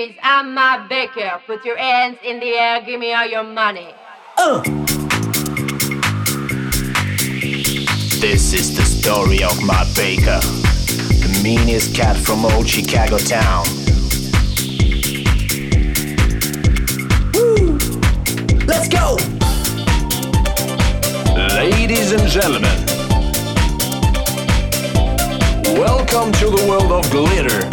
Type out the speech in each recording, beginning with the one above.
Freeze, I'm my baker. Put your hands in the air, give me all your money. This is the story of my baker, the meanest cat from old Chicago town. Woo! Let's go! Ladies and gentlemen, welcome to the world of glitter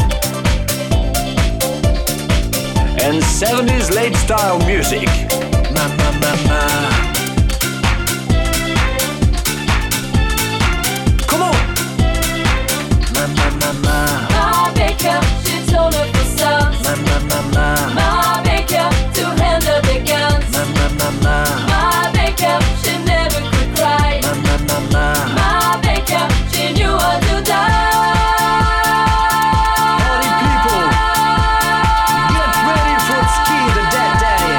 and 70s late style music. Ma ma ma ma. Come on. Ma ma ma ma. My baker, she's all of the sons. Ma ma ma ma. My baker, to handle the guns. Ma ma ma ma. My baker, she never could cry. Ma ma ma ma. My baker, she knew how to die. Party people, get ready for Ski the Dead Daddy.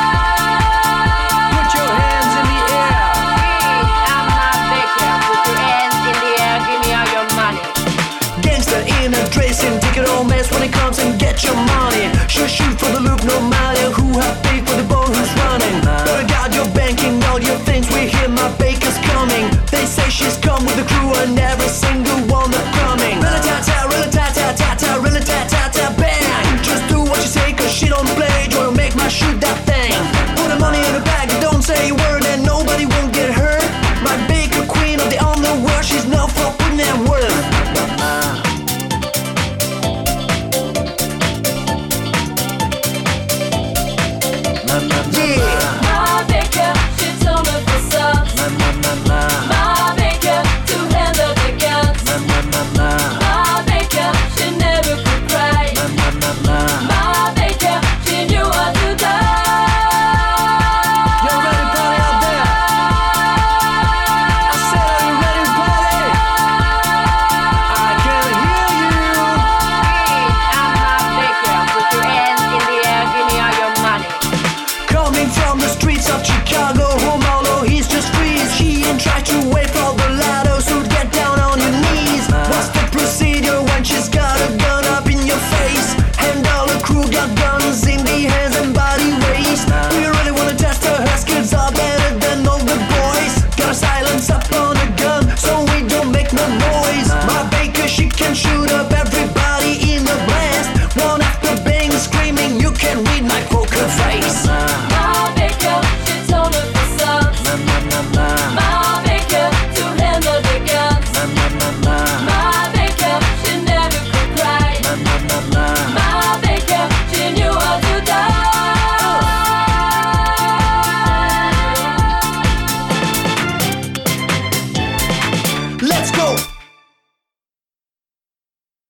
Put your hands in the air. Freeze, I'm my baker. Put your hands in the air, give me all your money. Gangster in a dressing, take it all mess when it comes and get your money. Shoot for the loop, no matter who have paid for the boat who's running. Better guard your banking, all your things. We hear my baker's coming. They say she's come with the crew and every single one that's coming. Rilla-ta-ta, rilla-ta-ta-ta-ta, rilla-ta-ta-ta, bang. Just do what you say, cause she don't play. Joy will make my shoot that thing. Put the money in the bag, don't say a word and nobody won't get hurt. My baker queen of the underworld, she's known for putting that work. Yeah. My baker, she's all of the sons. My baker, to handle the guns. My baker, she never could cry. My baker, she knew how to die. You ready, party out there? I said, are you ready, party? I can hear you. Freeze, I'm my baker. Put your hands in the air, give me all your money. Coming from the streets of Chicago, home although he's just freeze. She ain't tried to wait for the ladder, so get down on your knees. What's the procedure when she's got a gun up in your face? And all the crew got guns in the hands and body waist. Do you really wanna test her? Her skills are better than all the boys. Gotta silence up on the gun so we don't make no noise. My baker, she can shoot up everybody in the blast. One after bang, screaming, you can read my poker face. My baker, she's all of the sons. My baker, to handle the guns. My baker, she never could cry. My baker, she knew how to die. Let's go!